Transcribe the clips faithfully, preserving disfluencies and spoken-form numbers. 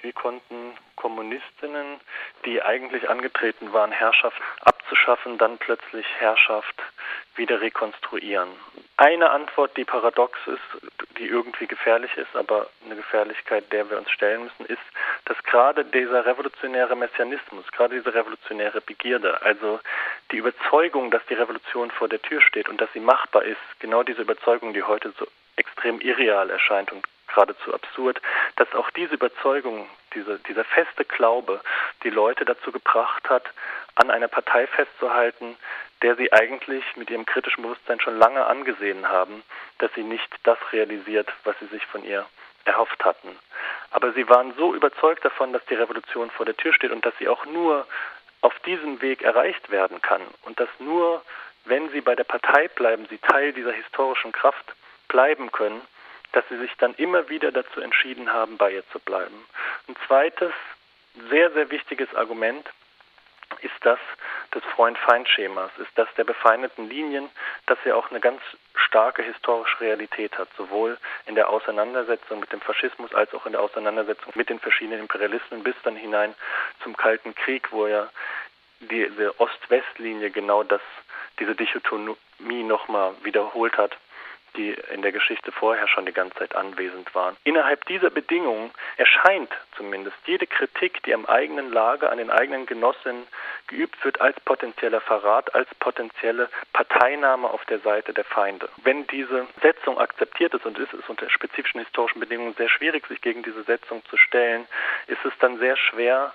Wie konnten Kommunistinnen, die eigentlich angetreten waren, Herrschaft abzuschaffen, dann plötzlich Herrschaft wieder rekonstruieren? Eine Antwort, die paradox ist, die irgendwie gefährlich ist, aber eine Gefährlichkeit, der wir uns stellen müssen, ist, dass gerade dieser revolutionäre Messianismus, gerade diese revolutionäre Begierde, also die Überzeugung, dass die Revolution vor der Tür steht und dass sie machbar ist, genau diese Überzeugung, die heute so extrem irreal erscheint und geradezu absurd, dass auch diese Überzeugung, diese, dieser feste Glaube, die Leute dazu gebracht hat, an einer Partei festzuhalten, der sie eigentlich mit ihrem kritischen Bewusstsein schon lange angesehen haben, dass sie nicht das realisiert, was sie sich von ihr erhofft hatten. Aber sie waren so überzeugt davon, dass die Revolution vor der Tür steht und dass sie auch nur auf diesem Weg erreicht werden kann und dass nur, wenn sie bei der Partei bleiben, sie Teil dieser historischen Kraft bleiben können, dass sie sich dann immer wieder dazu entschieden haben, bei ihr zu bleiben. Ein zweites, sehr, sehr wichtiges Argument ist das des Freund-Feind-Schemas, ist das der befeindeten Linien, das ja auch eine ganz starke historische Realität hat, sowohl in der Auseinandersetzung mit dem Faschismus als auch in der Auseinandersetzung mit den verschiedenen Imperialismen bis dann hinein zum Kalten Krieg, wo ja diese Ost-West-Linie genau das, diese Dichotomie nochmal wiederholt hat, die in der Geschichte vorher schon die ganze Zeit anwesend waren. Innerhalb dieser Bedingungen erscheint zumindest jede Kritik, die am eigenen Lager, an den eigenen Genossinnen geübt wird, als potenzieller Verrat, als potenzielle Parteinahme auf der Seite der Feinde. Wenn diese Setzung akzeptiert ist, und ist es unter spezifischen historischen Bedingungen sehr schwierig, sich gegen diese Setzung zu stellen, ist es dann sehr schwer,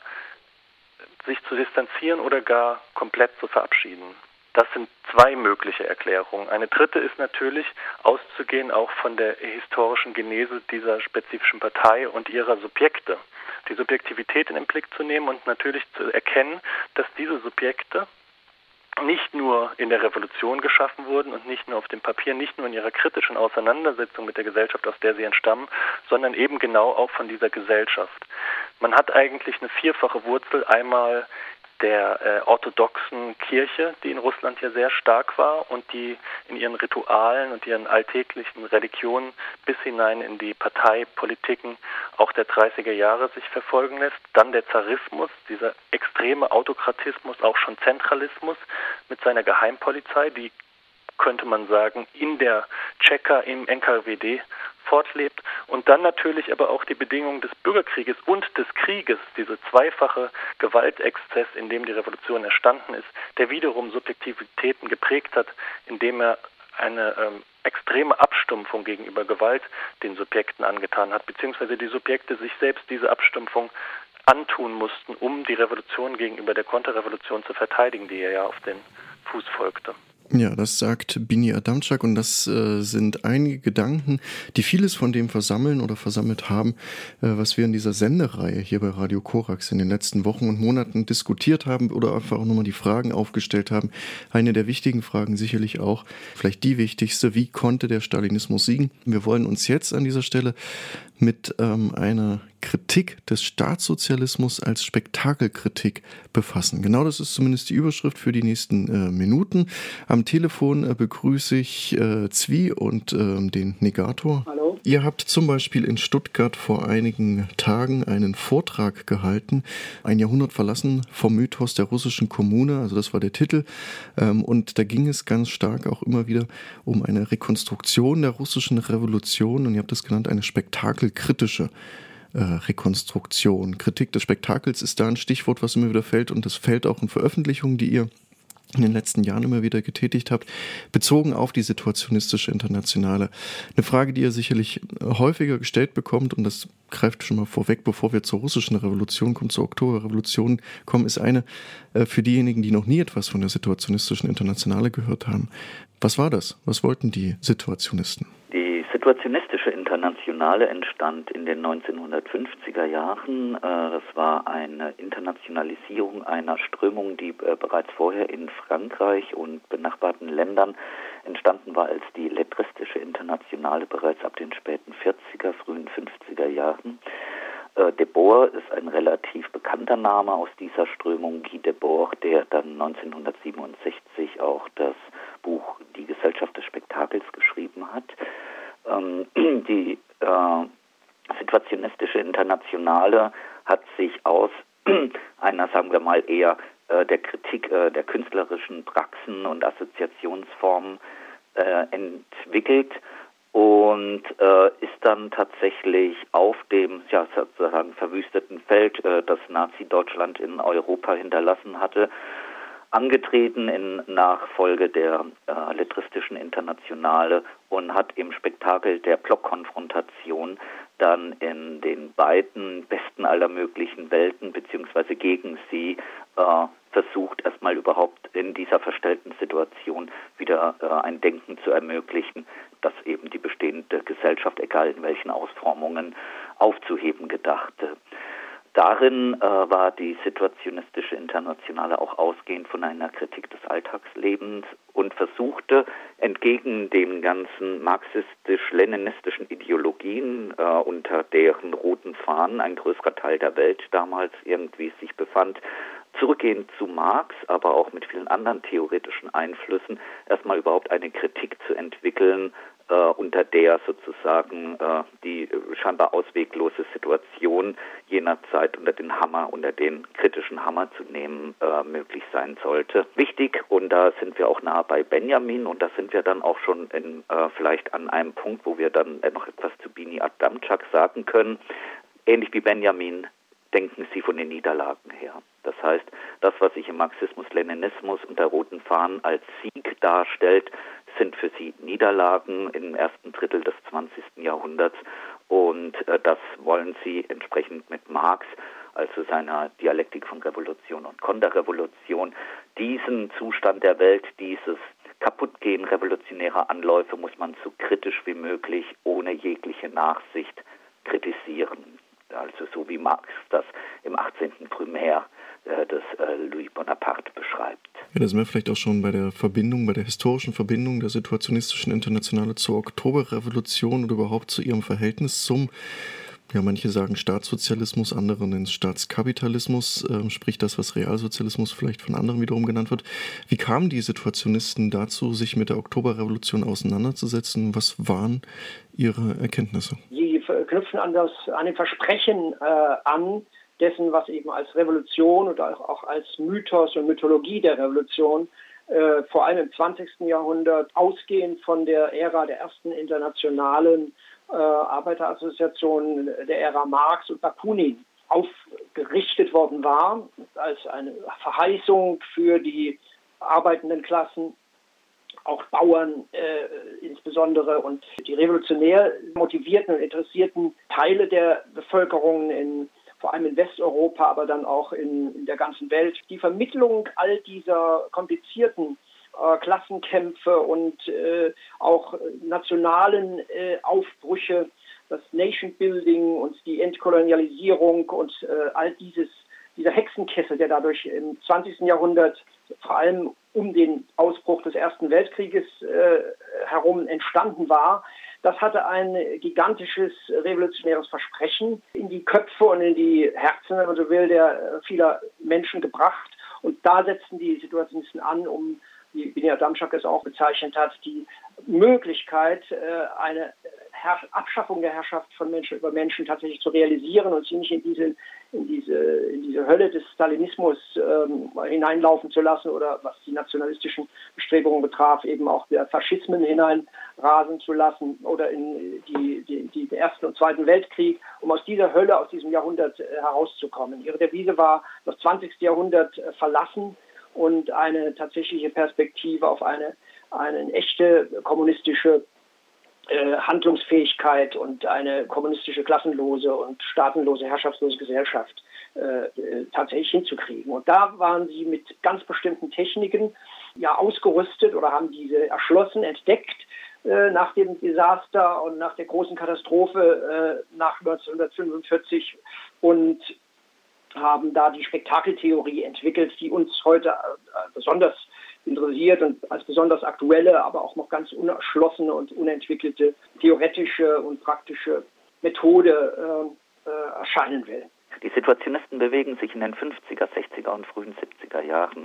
sich zu distanzieren oder gar komplett zu verabschieden. Das sind zwei mögliche Erklärungen. Eine dritte ist natürlich, auszugehen auch von der historischen Genese dieser spezifischen Partei und ihrer Subjekte. Die Subjektivität in den Blick zu nehmen und natürlich zu erkennen, dass diese Subjekte nicht nur in der Revolution geschaffen wurden und nicht nur auf dem Papier, nicht nur in ihrer kritischen Auseinandersetzung mit der Gesellschaft, aus der sie entstammen, sondern eben genau auch von dieser Gesellschaft. Man hat eigentlich eine vierfache Wurzel, einmal der äh, orthodoxen Kirche, die in Russland ja sehr stark war und die in ihren Ritualen und ihren alltäglichen Religionen bis hinein in die Parteipolitiken auch der dreißiger Jahre sich verfolgen lässt. Dann der Zarismus, dieser extreme Autokratismus, auch schon Zentralismus mit seiner Geheimpolizei, die, könnte man sagen, in der Tscheka, im N K W D fortlebt und dann natürlich aber auch die Bedingungen des Bürgerkrieges und des Krieges, diese zweifache Gewaltexzess, in dem die Revolution entstanden ist, der wiederum Subjektivitäten geprägt hat, indem er eine ähm, extreme Abstumpfung gegenüber Gewalt den Subjekten angetan hat, beziehungsweise die Subjekte sich selbst diese Abstumpfung antun mussten, um die Revolution gegenüber der Konterrevolution zu verteidigen, die ja auf den Fuß folgte. Ja, das sagt Bini Adamczak und das äh, sind einige Gedanken, die vieles von dem versammeln oder versammelt haben, äh, was wir in dieser Sendereihe hier bei Radio Korax in den letzten Wochen und Monaten diskutiert haben oder einfach auch nochmal die Fragen aufgestellt haben. Eine der wichtigen Fragen sicherlich auch, vielleicht die wichtigste, wie konnte der Stalinismus siegen? Wir wollen uns jetzt an dieser Stelle mit ähm, einer Kritik des Staatssozialismus als Spektakelkritik befassen. Genau das ist zumindest die Überschrift für die nächsten äh, Minuten. Am Telefon äh, begrüße ich äh, Zvi und äh, den Negator. Hallo. Ihr habt zum Beispiel in Stuttgart vor einigen Tagen einen Vortrag gehalten, ein Jahrhundert verlassen vom Mythos der russischen Kommune, also das war der Titel. Ähm, und da ging es ganz stark auch immer wieder um eine Rekonstruktion der russischen Revolution und ihr habt das genannt, eine spektakelkritische Rekonstruktion. Kritik des Spektakels ist da ein Stichwort, was immer wieder fällt und das fällt auch in Veröffentlichungen, die ihr in den letzten Jahren immer wieder getätigt habt, bezogen auf die situationistische Internationale. Eine Frage, die ihr sicherlich häufiger gestellt bekommt und das greift schon mal vorweg, bevor wir zur russischen Revolution kommen, zur Oktoberrevolution kommen, ist eine für diejenigen, die noch nie etwas von der situationistischen Internationale gehört haben. Was war das? Was wollten die Situationisten? Die situationistische Internationale entstand in den neunzehnhundertfünfziger Jahren. Das war eine Internationalisierung einer Strömung, die bereits vorher in Frankreich und benachbarten Ländern entstanden war als die lettristische Internationale bereits ab den späten vierziger, frühen fünfziger Jahren. Debord ist ein relativ bekannter Name aus dieser Strömung, Guy Debord, der dann neunzehnhundertsiebenundsechzig auch das Buch Die Gesellschaft des Spektakels geschrieben hat. Die äh, situationistische Internationale hat sich aus einer, sagen wir mal, eher äh, der Kritik äh, der künstlerischen Praxen und Assoziationsformen äh, entwickelt und äh, ist dann tatsächlich auf dem ja, sozusagen verwüsteten Feld, äh, das Nazi-Deutschland in Europa hinterlassen hatte, angetreten in Nachfolge der äh, Lettristischen Internationale und hat im Spektakel der Blockkonfrontation dann in den beiden besten aller möglichen Welten beziehungsweise gegen sie äh, versucht, erstmal überhaupt in dieser verstellten Situation wieder äh, ein Denken zu ermöglichen, das eben die bestehende Gesellschaft, egal in welchen Ausformungen, aufzuheben gedachte. Darin äh, war die Situationistische Internationale auch ausgehend von einer Kritik des Alltagslebens und versuchte, entgegen den ganzen marxistisch-leninistischen Ideologien, äh, unter deren roten Fahnen ein größerer Teil der Welt damals irgendwie sich befand, zurückgehend zu Marx, aber auch mit vielen anderen theoretischen Einflüssen, erstmal überhaupt eine Kritik zu entwickeln, äh, unter der sozusagen äh, die scheinbar ausweglose Situation jener Zeit unter den Hammer, unter den kritischen Hammer zu nehmen, äh, möglich sein sollte. Wichtig, und da sind wir auch nahe bei Benjamin, und da sind wir dann auch schon in, äh, vielleicht an einem Punkt, wo wir dann äh, noch etwas zu Bini Adamczak sagen können. Ähnlich wie Benjamin denken sie von den Niederlagen her. Das heißt, das, was sich im Marxismus-Leninismus unter roten Fahnen als Sieg darstellt, sind für sie Niederlagen im ersten Drittel des zwanzigsten Jahrhunderts. Und äh, das wollen sie entsprechend mit Marx, also seiner Dialektik von Revolution und Konterrevolution, diesen Zustand der Welt, dieses Kaputtgehen revolutionärer Anläufe muss man so kritisch wie möglich, ohne jegliche Nachsicht kritisieren. Also so wie Marx das im achtzehnten Primär äh, des äh, Louis Bonaparte beschreibt. Ja, da sind wir vielleicht auch schon bei der Verbindung, bei der historischen Verbindung der Situationistischen Internationale zur Oktoberrevolution oder überhaupt zu ihrem Verhältnis zum, ja, manche sagen Staatssozialismus, andere nennen es Staatskapitalismus, äh, sprich das, was Realsozialismus vielleicht von anderen wiederum genannt wird. Wie kamen die Situationisten dazu, sich mit der Oktoberrevolution auseinanderzusetzen? Was waren ihre Erkenntnisse? Sie knüpfen an, das, an den Versprechen äh, an, dessen, was eben als Revolution oder auch als Mythos und Mythologie der Revolution äh, vor allem im zwanzigsten Jahrhundert ausgehend von der Ära der ersten internationalen äh, Arbeiterassoziationen, der Ära Marx und Bakunin aufgerichtet worden war, als eine Verheißung für die arbeitenden Klassen, auch Bauern äh, insbesondere und die revolutionär motivierten und interessierten Teile der Bevölkerung, in, vor allem in Westeuropa, aber dann auch in, in der ganzen Welt. Die Vermittlung all dieser komplizierten äh, Klassenkämpfe und äh, auch nationalen äh, Aufbrüche, das Nation Building und die Entkolonialisierung und äh, all dieses, dieser Hexenkessel, der dadurch im zwanzigsten Jahrhundert vor allem um den Ausbruch des Ersten Weltkrieges äh, herum entstanden war, das hatte ein gigantisches revolutionäres Versprechen in die Köpfe und in die Herzen, wenn man so will, der vieler Menschen gebracht. Und da setzten die Situationisten an, um, wie Bini Adamczak es auch bezeichnet hat, die Möglichkeit, äh, eine Herr- Abschaffung der Herrschaft von Menschen über Menschen tatsächlich zu realisieren und sie nicht in diese, in diese, in diese Hölle des Stalinismus ähm, hineinlaufen zu lassen oder was die nationalistischen Bestrebungen betraf, eben auch der Faschismen hineinrasen zu lassen oder in die, die, die, den Ersten und Zweiten Weltkrieg, um aus dieser Hölle, aus diesem Jahrhundert äh, herauszukommen. Ihre Devise war, das zwanzigste Jahrhundert äh, verlassen und eine tatsächliche Perspektive auf eine, eine echte kommunistische Handlungsfähigkeit und eine kommunistische, klassenlose und staatenlose, herrschaftslose Gesellschaft äh, tatsächlich hinzukriegen. Und da waren sie mit ganz bestimmten Techniken ja ausgerüstet oder haben diese erschlossen, entdeckt äh, nach dem Desaster und nach der großen Katastrophe äh, nach neunzehnhundertfünfundvierzig und haben da die Spektakeltheorie entwickelt, die uns heute äh, besonders interessiert und als besonders aktuelle, aber auch noch ganz unerschlossene und unentwickelte theoretische und praktische Methode äh, äh, erscheinen will. Die Situationisten bewegen sich in den fünfziger, sechziger und frühen siebziger Jahren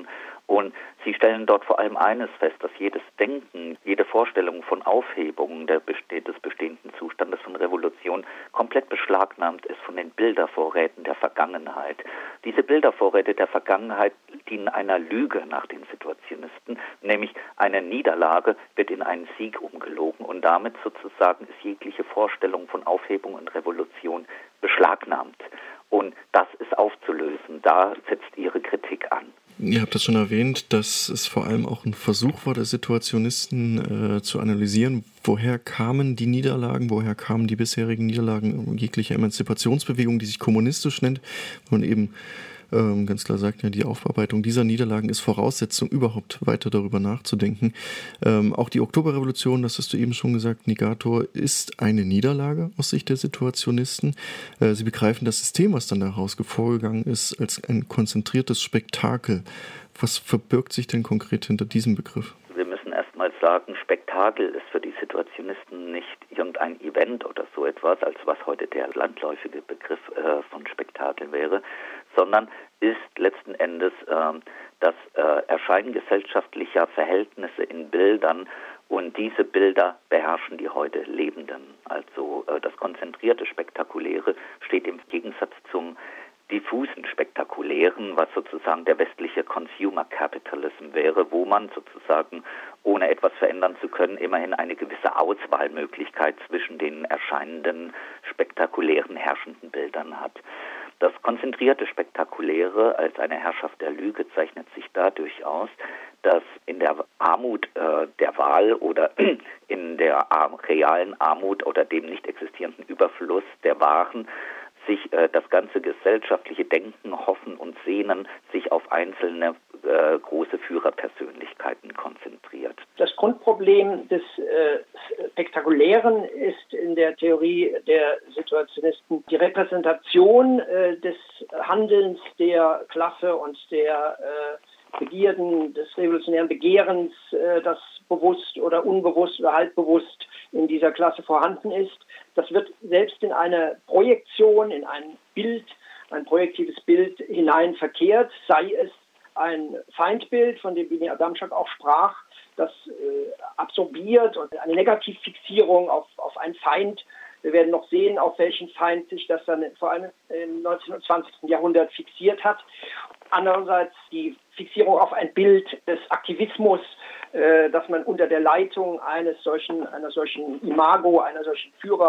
Und sie stellen dort vor allem eines fest, dass jedes Denken, jede Vorstellung von Aufhebung der, des bestehenden Zustandes von Revolution komplett beschlagnahmt ist von den Bildervorräten der Vergangenheit. Diese Bildervorräte der Vergangenheit dienen einer Lüge nach den Situationisten, nämlich eine Niederlage wird in einen Sieg umgelogen und damit sozusagen ist jegliche Vorstellung von Aufhebung und Revolution beschlagnahmt. Und das ist aufzulösen. Da setzt ihre Kritik an. Ihr habt das schon erwähnt, dass es vor allem auch ein Versuch war der Situationisten äh, zu analysieren, woher kamen die Niederlagen, woher kamen die bisherigen Niederlagen jeglicher Emanzipationsbewegung, die sich kommunistisch nennt, und eben ähm, ganz klar sagt, ja, die Aufarbeitung dieser Niederlagen ist Voraussetzung, überhaupt weiter darüber nachzudenken. Ähm, auch die Oktoberrevolution, das hast du eben schon gesagt, Nigator, ist eine Niederlage aus Sicht der Situationisten. Äh, sie begreifen das System, was dann daraus vorgegangen ist, als ein konzentriertes Spektakel. Was verbirgt sich denn konkret hinter diesem Begriff? Wir müssen erstmal sagen, Spektakel ist für die Situationisten nicht irgendein Event oder so etwas, als was heute der landläufige Begriff äh, von Spektakel wäre, sondern ist letzten Endes äh, das äh, Erscheinen gesellschaftlicher Verhältnisse in Bildern und diese Bilder beherrschen die heute Lebenden. Also äh, das konzentrierte Spektakuläre steht im Gegensatz zum diffusen Spektakulären, was sozusagen der westliche Consumer Capitalism wäre, wo man sozusagen, ohne etwas verändern zu können, immerhin eine gewisse Auswahlmöglichkeit zwischen den erscheinenden spektakulären herrschenden Bildern hat. Das konzentrierte Spektakuläre als eine Herrschaft der Lüge zeichnet sich dadurch aus, dass in der Armut äh, der Wahl oder in der äh, realen Armut oder dem nicht existierenden Überfluss der Waren sich äh, das ganze gesellschaftliche Denken, Hoffen und Sehnen sich auf einzelne äh, große Führerpersönlichkeiten konzentriert. Das Grundproblem des äh, Spektakulären ist in der Theorie der Situationisten die Repräsentation äh, des Handelns der Klasse und der äh, Begierden, des revolutionären Begehrens, äh, das bewusst oder unbewusst oder halbbewusst in dieser Klasse vorhanden ist. Das wird selbst in eine Projektion, in ein Bild, ein projektives Bild hinein verkehrt, sei es ein Feindbild, von dem Binyar Damschak auch sprach, das äh, absorbiert und eine Negativfixierung auf, auf einen Feind. Wir werden noch sehen, auf welchen Feind sich das dann vor allem im neunzehnten und zwanzigsten Jahrhundert fixiert hat. Andererseits die Fixierung auf ein Bild des Aktivismus, äh, dass man unter der Leitung eines solchen, einer solchen Imago, einer solchen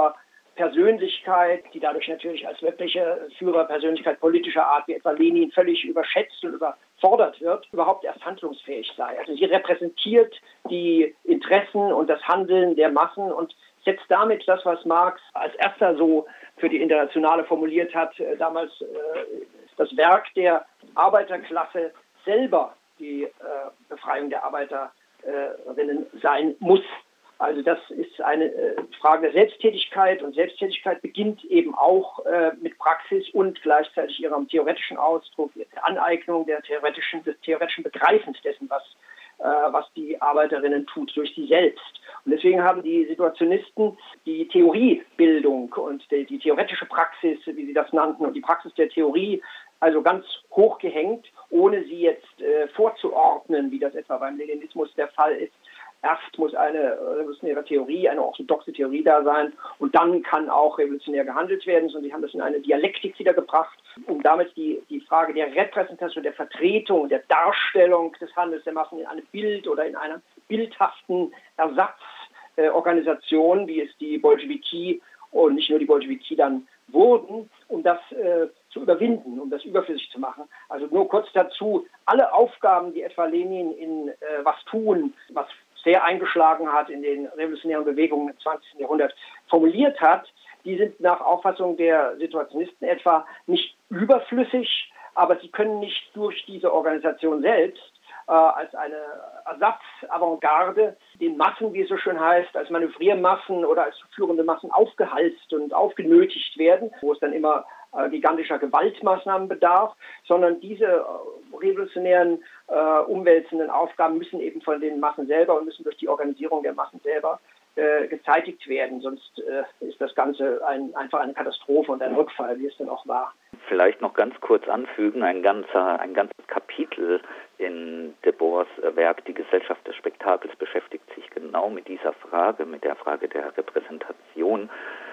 Führerpersönlichkeit, die dadurch natürlich als wirkliche Führerpersönlichkeit politischer Art wie etwa Lenin völlig überschätzt und überfordert wird, überhaupt erst handlungsfähig sei. Also sie repräsentiert die Interessen und das Handeln der Massen und setzt damit das, was Marx als erster so für die Internationale formuliert hat, äh, damals äh, das Werk der Arbeiterklasse selber die äh, Befreiung der Arbeiterinnen sein muss. Also das ist eine äh, Frage der Selbsttätigkeit und Selbsttätigkeit beginnt eben auch äh, mit Praxis und gleichzeitig ihrem theoretischen Ausdruck, der Aneignung der theoretischen, des theoretischen Begreifens dessen, was, äh, was die Arbeiterinnen tut, durch sie selbst. Und deswegen haben die Situationisten die Theoriebildung und die, die theoretische Praxis, wie sie das nannten, und die Praxis der Theorie also ganz hoch gehängt, ohne sie jetzt äh, vorzuordnen, wie das etwa beim Leninismus der Fall ist. Erst muss eine revolutionäre Theorie, eine orthodoxe Theorie da sein und dann kann auch revolutionär gehandelt werden. Und sie haben das in eine Dialektik wiedergebracht, um damit die, die Frage der Repräsentation, der Vertretung, der Darstellung des Handels der Massen in einem Bild oder in einer bildhaften Ersatzorganisation, äh, wie es die Bolschewiki und nicht nur die Bolschewiki dann wurden, um das äh, zu überwinden, um das überflüssig zu machen. Also nur kurz dazu, alle Aufgaben, die etwa Lenin in äh, Was tun, was sehr eingeschlagen hat in den revolutionären Bewegungen im zwanzigsten Jahrhundert, formuliert hat, die sind nach Auffassung der Situationisten etwa nicht überflüssig, aber sie können nicht durch diese Organisation selbst äh, als eine Ersatz-Avantgarde den Massen, wie es so schön heißt, als Manövriermassen oder als führende Massen aufgehalst und aufgenötigt werden, wo es dann immer äh, gigantischer Gewaltmaßnahmen bedarf, sondern diese äh, revolutionären, äh, umwälzenden Aufgaben müssen eben von den Massen selber und müssen durch die Organisierung der Massen selber äh, gezeitigt werden. Sonst äh, ist das Ganze ein, einfach eine Katastrophe und ein Rückfall, wie es dann auch war. vielleicht noch ganz kurz anfügen, ein ganzer, ein ganzes Kapitel in Debors Werk Die Gesellschaft des Spektakels beschäftigt sich genau mit dieser Frage, mit der Frage der Repräsentation.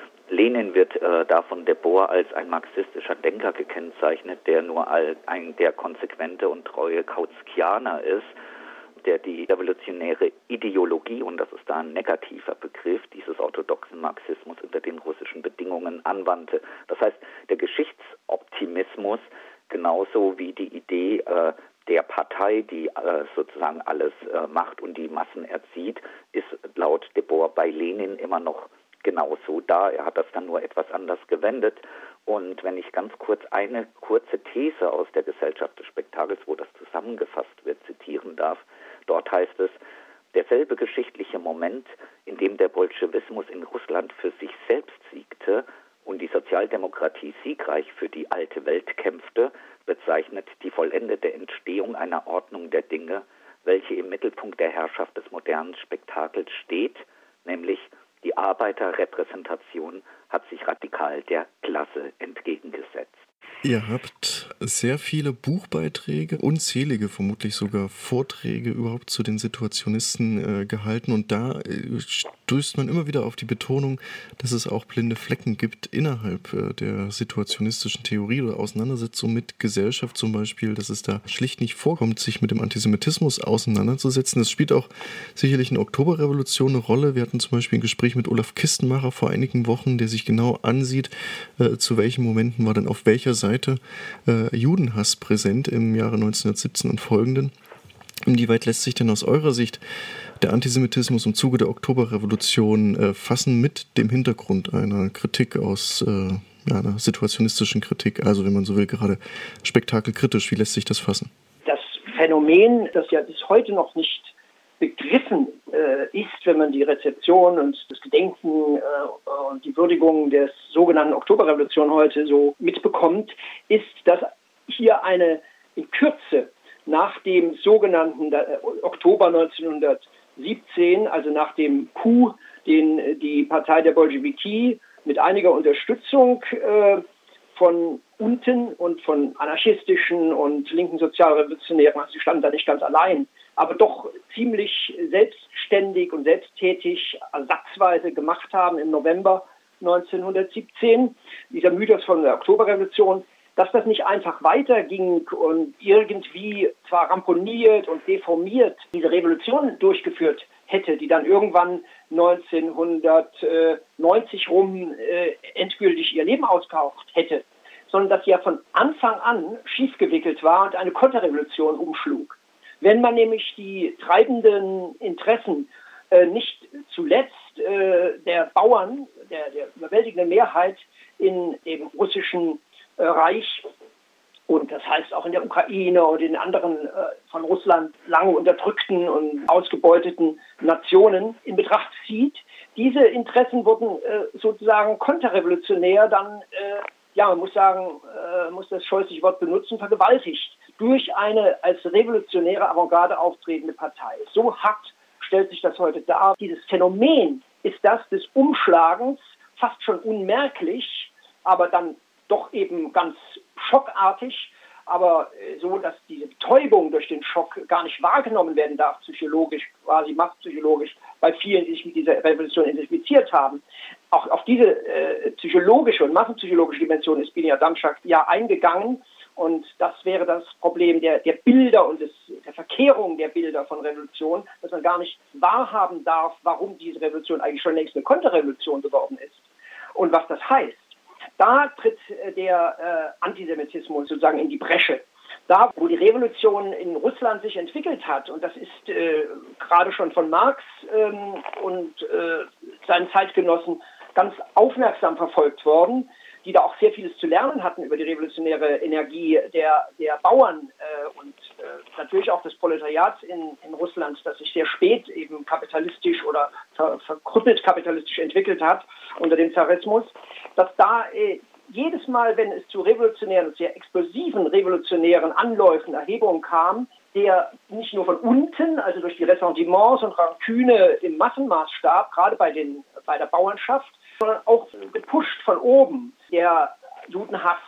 Lenin wird äh, da von Debord als ein marxistischer Denker gekennzeichnet, der nur all, ein der konsequente und treue Kautskianer ist, der die revolutionäre Ideologie, und das ist da ein negativer Begriff, dieses orthodoxen Marxismus unter den russischen Bedingungen anwandte. Das heißt, der Geschichtsoptimismus, genauso wie die Idee äh, der Partei, die äh, sozusagen alles äh, macht und die Massen erzieht, ist laut Debord bei Lenin immer noch genauso da. Er hat das dann nur etwas anders gewendet. Und wenn ich ganz kurz eine kurze These aus der Gesellschaft des Spektakels, wo das zusammengefasst wird, zitieren darf, dort heißt es: Derselbe geschichtliche Moment, in dem der Bolschewismus in Russland für sich selbst siegte und die Sozialdemokratie siegreich für die alte Welt kämpfte, bezeichnet die vollendete Entstehung einer Ordnung der Dinge, welche im Mittelpunkt der Herrschaft des modernen Spektakels steht, nämlich die Arbeiterrepräsentation hat sich radikal der Klasse entgegengesetzt. Ihr habt sehr viele Buchbeiträge, unzählige vermutlich sogar Vorträge überhaupt zu den Situationisten äh, gehalten, und da äh, stößt man immer wieder auf die Betonung, dass es auch blinde Flecken gibt innerhalb äh, der situationistischen Theorie oder Auseinandersetzung mit Gesellschaft zum Beispiel, dass es da schlicht nicht vorkommt, sich mit dem Antisemitismus auseinanderzusetzen. Das spielt auch sicherlich in der Oktoberrevolution eine Rolle. Wir hatten zum Beispiel ein Gespräch mit Olaf Kistenmacher vor einigen Wochen, der sich genau ansieht, äh, zu welchen Momenten war dann auf welcher Seite Äh, Judenhass präsent im Jahre neunzehnhundertsiebzehn und folgenden. Inwieweit lässt sich denn aus eurer Sicht der Antisemitismus im Zuge der Oktoberrevolution äh, fassen mit dem Hintergrund einer Kritik aus, äh, ja, einer situationistischen Kritik, also wenn man so will, gerade spektakelkritisch? Wie lässt sich das fassen? Das Phänomen, das ja bis heute noch nicht begriffen äh, ist, wenn man die Rezeption und das Gedenken äh, und die Würdigung der sogenannten Oktoberrevolution heute so mitbekommt, ist, dass hier eine in Kürze nach dem sogenannten äh, Oktober neunzehnhundertsiebzehn, also nach dem Coup, den die Partei der Bolschewiki mit einiger Unterstützung äh, von unten und von anarchistischen und linken Sozialrevolutionären, also sie standen da nicht ganz allein, aber doch ziemlich selbstständig und selbsttätig ersatzweise gemacht haben im November neunzehnhundertsiebzehn, dieser Mythos von der Oktoberrevolution, dass das nicht einfach weiterging und irgendwie zwar ramponiert und deformiert diese Revolution durchgeführt hätte, die dann irgendwann neunzehnhundertneunzig rum äh, endgültig ihr Leben ausgehaucht hätte, sondern dass sie ja von Anfang an schiefgewickelt war und eine Konterrevolution umschlug. Wenn man nämlich die treibenden Interessen äh, nicht zuletzt äh, der Bauern, der, der überwältigenden Mehrheit in dem russischen äh, Reich und das heißt auch in der Ukraine und in anderen äh, von Russland lange unterdrückten und ausgebeuteten Nationen in Betracht zieht, diese Interessen wurden äh, sozusagen konterrevolutionär dann, äh, ja, man muss sagen, äh, muss das scheußliche Wort benutzen, vergewaltigt durch eine als revolutionäre Avantgarde auftretende Partei. So hart stellt sich das heute dar. Dieses Phänomen ist das des Umschlagens, fast schon unmerklich, aber dann doch eben ganz schockartig, aber so, dass diese Betäubung durch den Schock gar nicht wahrgenommen werden darf, psychologisch, quasi masspsychologisch, bei vielen, die sich mit dieser Revolution identifiziert haben. Auch auf diese äh, psychologische und massenpsychologische Dimension ist Binia Damschak ja eingegangen. Und das wäre das Problem der, der Bilder und des, der Verkehrung der Bilder von Revolution, dass man gar nicht wahrhaben darf, warum diese Revolution eigentlich schon längst eine Konterrevolution geworden ist und was das heißt. Da tritt der äh, Antisemitismus sozusagen in die Bresche. Da, wo die Revolution in Russland sich entwickelt hat, und das ist äh, gerade schon von Marx ähm, und äh, seinen Zeitgenossen ganz aufmerksam verfolgt worden, die da auch sehr vieles zu lernen hatten über die revolutionäre Energie der, der Bauern äh, und äh, natürlich auch des Proletariats in, in Russland, das sich sehr spät eben kapitalistisch oder ver, verkrüppelt kapitalistisch entwickelt hat unter dem Zarismus, dass da äh, jedes Mal, wenn es zu revolutionären und sehr explosiven revolutionären Anläufen, Erhebungen kam, der nicht nur von unten, also durch die Ressentiments und Ranküne im Massenmaßstab, gerade bei, den, bei der Bauernschaft, sondern auch gepusht von oben, der Judenhass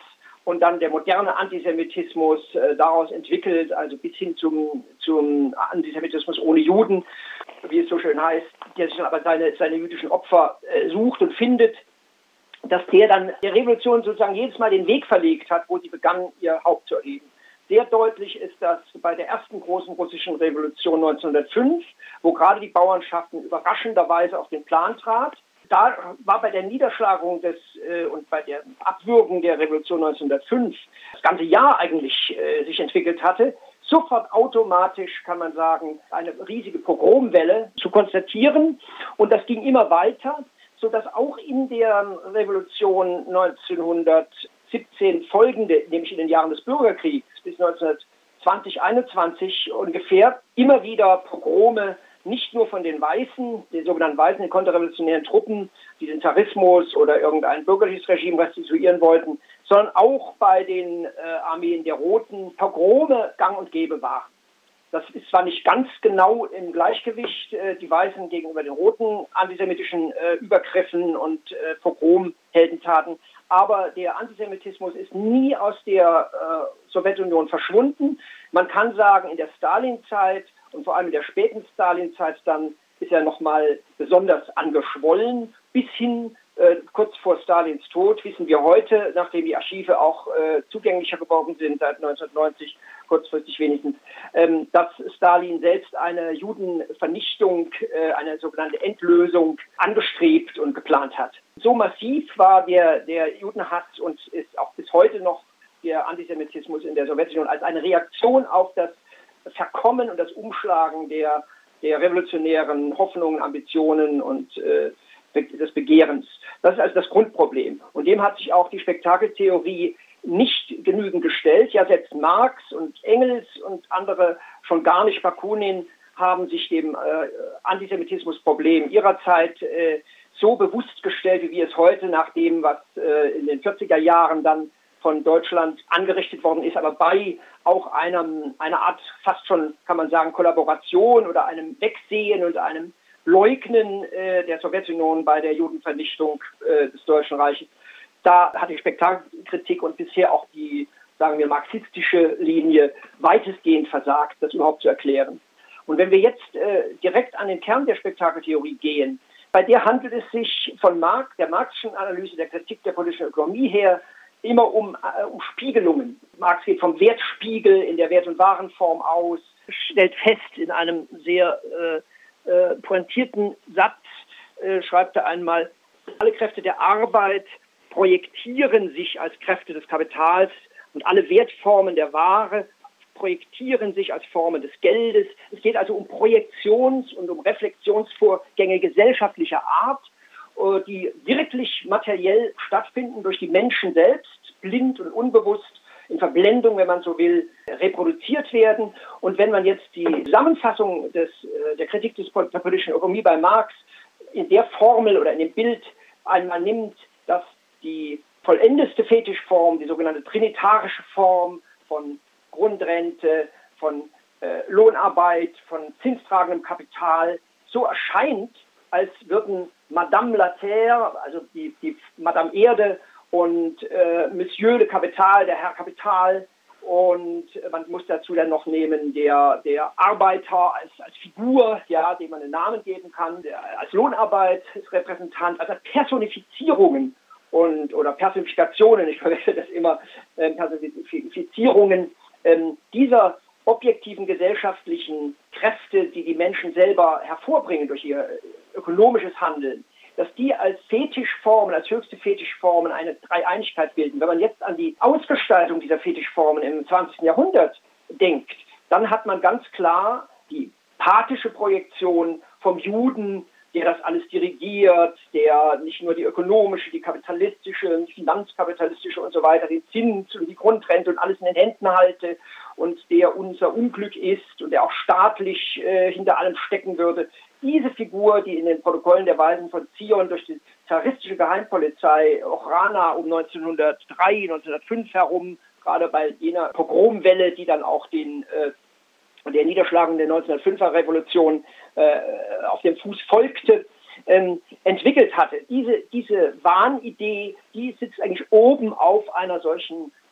und dann der moderne Antisemitismus äh, daraus entwickelt, also bis hin zum, zum Antisemitismus ohne Juden, wie es so schön heißt, der sich dann aber seine, seine jüdischen Opfer äh, sucht und findet, dass der dann der Revolution sozusagen jedes Mal den Weg verlegt hat, wo sie begann, ihr Haupt zu erheben. Sehr deutlich ist das bei der ersten großen russischen Revolution neunzehnhundertfünf, wo gerade die Bauernschaften überraschenderweise auf den Plan trat. Da war bei der Niederschlagung des äh, und bei der Abwürgung der Revolution neunzehnhundertfünf das ganze Jahr eigentlich äh, sich entwickelt hatte, sofort automatisch, kann man sagen, eine riesige Pogromwelle zu konstatieren. Und das ging immer weiter, sodass auch in der Revolution neunzehnhundertsiebzehn folgende, nämlich in den Jahren des Bürgerkriegs bis neunzehnhundertzwanzig, einundzwanzig ungefähr, immer wieder Pogrome, nicht nur von den Weißen, den sogenannten Weißen, den konterrevolutionären Truppen, die den Zarismus oder irgendein bürgerliches Regime restituieren wollten, sondern auch bei den äh, Armeen der Roten Pogrome gang und gäbe waren. Das ist zwar nicht ganz genau im Gleichgewicht, äh, die Weißen gegenüber den Roten antisemitischen äh, Übergriffen und äh, Pogromheldentaten, aber der Antisemitismus ist nie aus der äh, Sowjetunion verschwunden. Man kann sagen, in der Stalinzeit und vor allem in der späten Stalinzeit dann ist er nochmal besonders angeschwollen. Bis hin, äh, kurz vor Stalins Tod, wissen wir heute, nachdem die Archive auch äh, zugänglicher geworden sind, seit neunzehnhundertneunzig, kurzfristig wenigstens, ähm, dass Stalin selbst eine Judenvernichtung, äh, eine sogenannte Endlösung angestrebt und geplant hat. So massiv war der, der Judenhass und ist auch bis heute noch der Antisemitismus in der Sowjetunion als eine Reaktion auf das Verkommen und das Umschlagen der, der revolutionären Hoffnungen, Ambitionen und äh, des Begehrens. Das ist also das Grundproblem. Und dem hat sich auch die Spektakeltheorie nicht genügend gestellt. Ja, selbst Marx und Engels und andere, schon gar nicht Bakunin, haben sich dem äh, Antisemitismusproblem ihrer Zeit äh, so bewusst gestellt, wie wir es heute nach dem, was äh, in den vierziger Jahren dann von Deutschland angerichtet worden ist, aber bei auch einem, einer Art, fast schon, kann man sagen, Kollaboration oder einem Wegsehen und einem Leugnen äh, der Sowjetunion bei der Judenvernichtung äh, des Deutschen Reiches. Da hat die Spektakelkritik und bisher auch die, sagen wir, marxistische Linie weitestgehend versagt, das überhaupt zu erklären. Und wenn wir jetzt äh, direkt an den Kern der Spektakeltheorie gehen, bei der handelt es sich von Marx, der marxischen Analyse, der Kritik der politischen Ökonomie her, immer um, äh, um Spiegelungen. Marx geht vom Wertspiegel in der Wert- und Warenform aus, stellt fest in einem sehr äh, äh, pointierten Satz, äh, schreibt er einmal, alle Kräfte der Arbeit projektieren sich als Kräfte des Kapitals und alle Wertformen der Ware projektieren sich als Formen des Geldes. Es geht also um Projektions- und um Reflexionsvorgänge gesellschaftlicher Art, die wirklich materiell stattfinden, durch die Menschen selbst, blind und unbewusst, in Verblendung, wenn man so will, reproduziert werden. Und wenn man jetzt die Zusammenfassung des, der Kritik des, der politischen Ökonomie bei Marx in der Formel oder in dem Bild einmal nimmt, dass die vollendeste Fetischform, die sogenannte trinitarische Form von Grundrente, von äh, Lohnarbeit, von zinstragendem Kapital so erscheint, als würden Madame la Terre, also die, die Madame Erde und äh, Monsieur le Capital, der Herr Kapital, und man muss dazu dann noch nehmen, der, der Arbeiter als, als Figur, ja, dem man einen Namen geben kann, der, als Lohnarbeitsrepräsentant, also Personifizierungen und oder Personifikationen, ich verwechsel das immer, äh, Personifizierungen ähm, dieser objektiven gesellschaftlichen Kräfte, die die Menschen selber hervorbringen durch ihr ökonomisches Handeln, dass die als Fetischformen, als höchste Fetischformen eine Dreieinigkeit bilden. Wenn man jetzt an die Ausgestaltung dieser Fetischformen im zwanzigsten Jahrhundert denkt, dann hat man ganz klar die pathische Projektion vom Juden, der das alles dirigiert, der nicht nur die ökonomische, die kapitalistische, die finanzkapitalistische und so weiter, den Zins und die Grundrente und alles in den Händen halte und der unser Unglück ist und der auch staatlich äh, hinter allem stecken würde. Diese Figur, die in den Protokollen der Weisen von Zion durch die zaristische Geheimpolizei Ochrana um neunzehnhundertdrei, neunzehnhundertfünf herum, gerade bei jener Pogromwelle, die dann auch den äh, der Niederschlagung der neunzehnhundertfünfer Revolution äh, auf dem Fuß folgte, ähm, entwickelt hatte. Diese, diese Wahnidee, die sitzt eigentlich oben auf einer solchen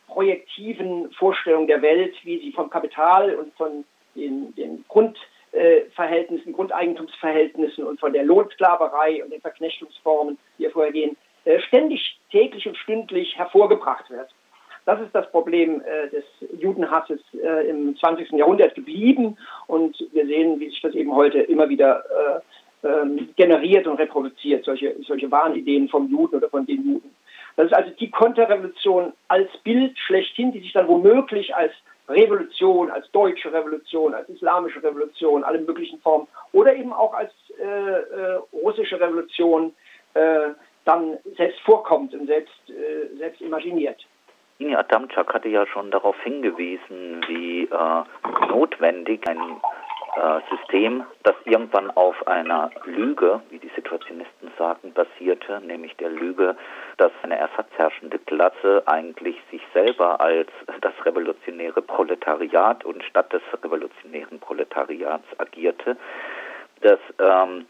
projektiven Vorstellung der Welt, wie sie vom Kapital und von den, den Grundverhältnissen, Grundeigentumsverhältnissen und von der Lohnsklaverei und den Verknechtungsformen, die hier vorhergehen, ständig, täglich und stündlich hervorgebracht wird. Das ist das Problem äh, des Judenhasses äh, im zwanzigsten Jahrhundert geblieben, und wir sehen, wie sich das eben heute immer wieder äh, ähm, generiert und reproduziert, solche, solche Wahnideen vom Juden oder von den Juden. Das ist also die Konterrevolution als Bild schlechthin, die sich dann womöglich als Revolution, als deutsche Revolution, als islamische Revolution, alle möglichen Formen oder eben auch als äh, äh, russische Revolution äh, dann selbst vorkommt und selbst, äh, selbst imaginiert. Bini Adamczak hatte ja schon darauf hingewiesen, wie äh, notwendig ein äh, System, das irgendwann auf einer Lüge, wie die Situationisten sagen, basierte, nämlich der Lüge, dass eine ersatzherrschende Klasse eigentlich sich selber als das revolutionäre Proletariat und statt des revolutionären Proletariats agierte, dass ähm,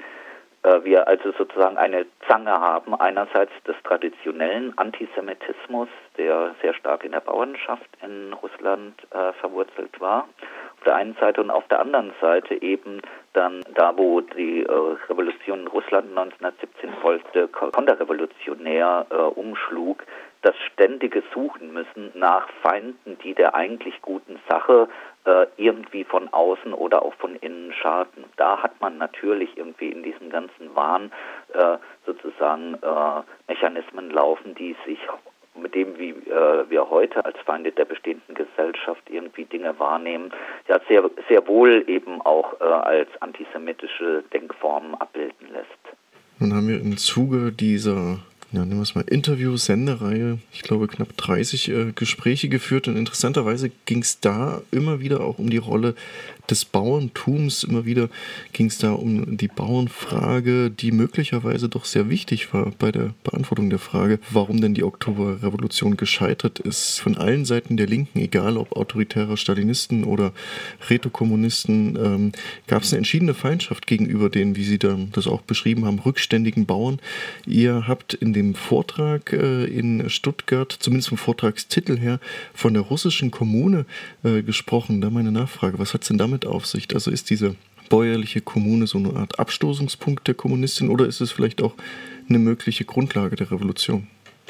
wir also sozusagen eine Zange haben, einerseits des traditionellen Antisemitismus, der sehr stark in der Bauernschaft in Russland äh, verwurzelt war, auf der einen Seite, und auf der anderen Seite eben dann da, wo die äh, Revolution in Russland neunzehnhundertsiebzehn folgte, konterrevolutionär äh, umschlug, das ständige Suchen müssen nach Feinden, die der eigentlich guten Sache äh, irgendwie von außen oder auch von innen schaden. Da hat man natürlich irgendwie in diesem ganzen Wahn äh, sozusagen äh, Mechanismen laufen, die sich mit dem, wie äh, wir heute als Feinde der bestehenden Gesellschaft irgendwie Dinge wahrnehmen, ja sehr, sehr wohl eben auch äh, als antisemitische Denkformen abbilden lässt. Nun haben wir im Zuge dieser, ja, nehmen wir es mal, Interview-Sendereihe, ich glaube knapp dreißig äh, Gespräche geführt, und interessanterweise ging es da immer wieder auch um die Rolle des Bauerntums, immer wieder ging es da um die Bauernfrage, die möglicherweise doch sehr wichtig war bei der Beantwortung der Frage, warum denn die Oktoberrevolution gescheitert ist. Von allen Seiten der Linken, egal ob autoritäre Stalinisten oder Rätokommunisten, ähm, gab es eine entschiedene Feindschaft gegenüber den, wie Sie dann das auch beschrieben haben, rückständigen Bauern. Ihr habt in dem Vortrag äh, in Stuttgart, zumindest vom Vortragstitel her, von der russischen Kommune äh, gesprochen. Da meine Nachfrage, was hat es denn damit auf sich? Also ist diese bäuerliche Kommune so eine Art Abstoßungspunkt der Kommunistin, oder ist es vielleicht auch eine mögliche Grundlage der Revolution?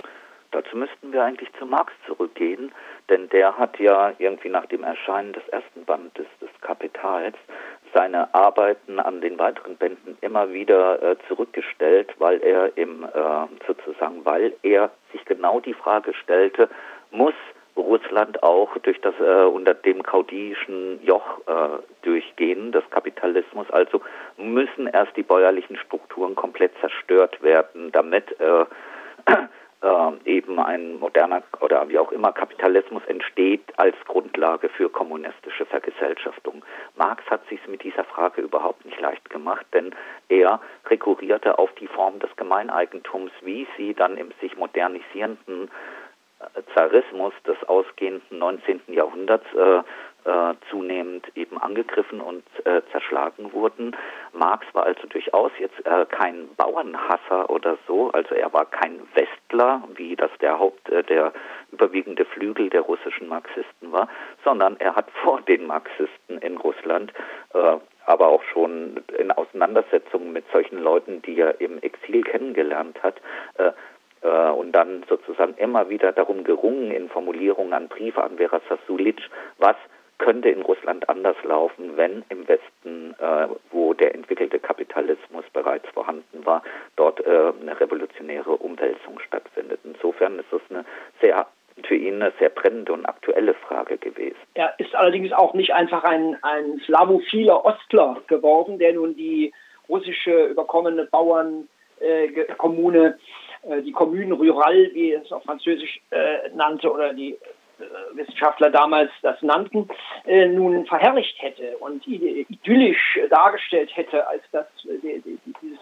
Dazu müssten wir eigentlich zu Marx zurückgehen, denn der hat ja irgendwie nach dem Erscheinen des ersten Bandes des Kapitals seine Arbeiten an den weiteren Bänden immer wieder äh, zurückgestellt, weil er im äh, sozusagen, weil er sich genau die Frage stellte, muss Russland auch durch das äh, unter dem kaudischen Joch äh, durchgehen, des Kapitalismus. Also müssen erst die bäuerlichen Strukturen komplett zerstört werden, damit äh, äh, eben ein moderner oder wie auch immer Kapitalismus entsteht als Grundlage für kommunistische Vergesellschaftung. Marx hat sich mit dieser Frage überhaupt nicht leicht gemacht, denn er rekurrierte auf die Form des Gemeineigentums, wie sie dann im sich modernisierenden Zarismus des ausgehenden neunzehnten Jahrhunderts äh, äh, zunehmend eben angegriffen und äh, zerschlagen wurden. Marx war also durchaus jetzt äh, kein Bauernhasser oder so, also er war kein Westler, wie das der Haupt, äh, der überwiegende Flügel der russischen Marxisten war, sondern er hat vor den Marxisten in Russland äh, aber auch schon in Auseinandersetzungen mit solchen Leuten, die er im Exil kennengelernt hat, äh, und dann sozusagen immer wieder darum gerungen in Formulierungen an Briefe an Vera Sassulic, was könnte in Russland anders laufen, wenn im Westen, äh, wo der entwickelte Kapitalismus bereits vorhanden war, dort äh, eine revolutionäre Umwälzung stattfindet. Insofern ist es eine sehr für ihn eine sehr brennende und aktuelle Frage gewesen. Er ist allerdings auch nicht einfach ein, ein slavophiler Ostler geworden, der nun die russische überkommene Bauernkommune äh, die Commune rurale, wie es auf Französisch äh, nannte, oder die äh, Wissenschaftler damals das nannten, äh, nun verherrlicht hätte und idyllisch dargestellt hätte, als das äh, dieses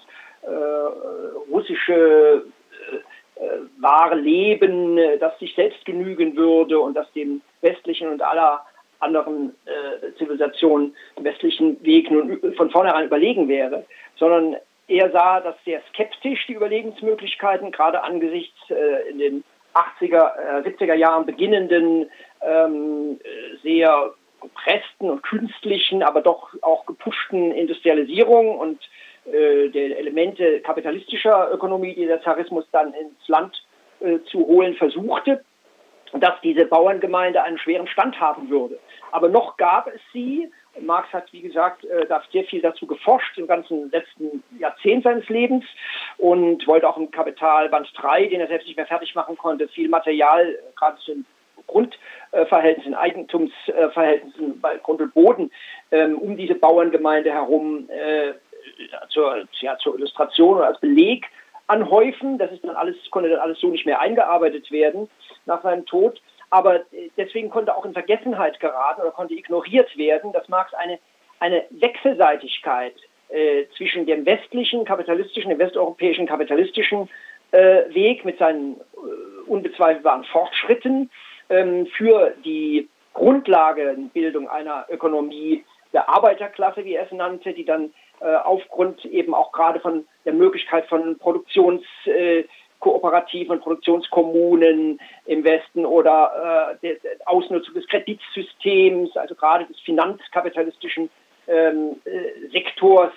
äh, russische äh, wahre Leben, äh, das sich selbst genügen würde und das dem westlichen und aller anderen äh, Zivilisationen, dem westlichen Weg nun von vornherein überlegen wäre, sondern er sah das sehr skeptisch, die Überlebensmöglichkeiten, gerade angesichts äh, in den achtziger, äh, siebziger Jahren beginnenden, ähm, sehr gepressten und künstlichen, aber doch auch gepushten Industrialisierung und äh, der Elemente kapitalistischer Ökonomie, die der Zarismus dann ins Land äh, zu holen versuchte, dass diese Bauerngemeinde einen schweren Stand haben würde. Aber noch gab es sie. Marx hat, wie gesagt, äh, da sehr viel dazu geforscht im ganzen letzten Jahrzehnt seines Lebens und wollte auch im Kapital Band drei, den er selbst nicht mehr fertig machen konnte, viel Material, gerade zu den Grundverhältnissen, Eigentumsverhältnissen bei Grund und Boden, ähm, um diese Bauerngemeinde herum äh, zur, ja, zur Illustration oder als Beleg anhäufen. Das ist dann alles, konnte dann alles so nicht mehr eingearbeitet werden nach seinem Tod. Aber deswegen konnte auch in Vergessenheit geraten oder konnte ignoriert werden, dass Marx eine, eine Wechselseitigkeit äh, zwischen dem westlichen kapitalistischen, dem westeuropäischen kapitalistischen äh, Weg mit seinen äh, unbezweifelbaren Fortschritten ähm, für die Grundlagenbildung einer Ökonomie der Arbeiterklasse, wie er es nannte, die dann äh, aufgrund eben auch gerade von der Möglichkeit von Produktions äh, Kooperativen und Produktionskommunen im Westen oder äh, der Ausnutzung des Kreditsystems, also gerade des finanzkapitalistischen ähm, äh, Sektors,